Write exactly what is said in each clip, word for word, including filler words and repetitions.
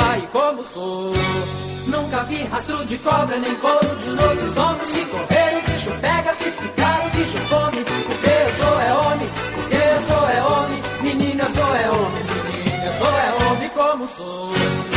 H e como sou. Nunca vi rastro de cobra, nem couro de lobisomem. Se correr o bicho pega, se ficar o bicho come. Porque eu sou é homem, porque eu sou é homem. Menina, eu sou é homem, menina, eu sou é homem como sou.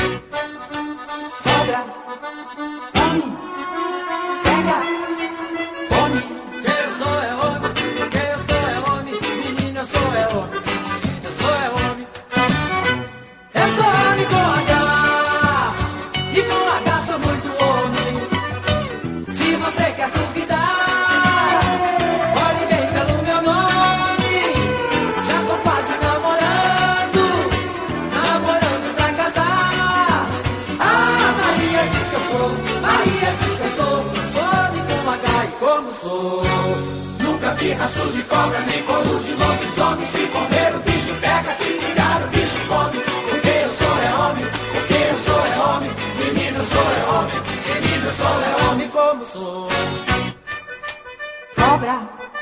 Cobra, homem, pega, come. Porque eu sou é homem, porque eu sou é homem. Menina, eu sou é homem, menina, eu sou é homem. Eu sou homem com H, e com H sou muito homem. Se você quer duvidar, olhe bem pelo meu nome. Já tô quase namorando, namorando pra casar. Ah, Maria diz que eu sou, Maria diz que eu sou. Sou homem com H e como sou. Nunca vi rastro de cobra, nem couro de lobisomem. Se correr o bicho pega, se ficar o bicho come. Porque eu sou é homem, porque eu sou é homem. Menino, eu sou é homem, menino, eu sou é homem como sou. Cobra.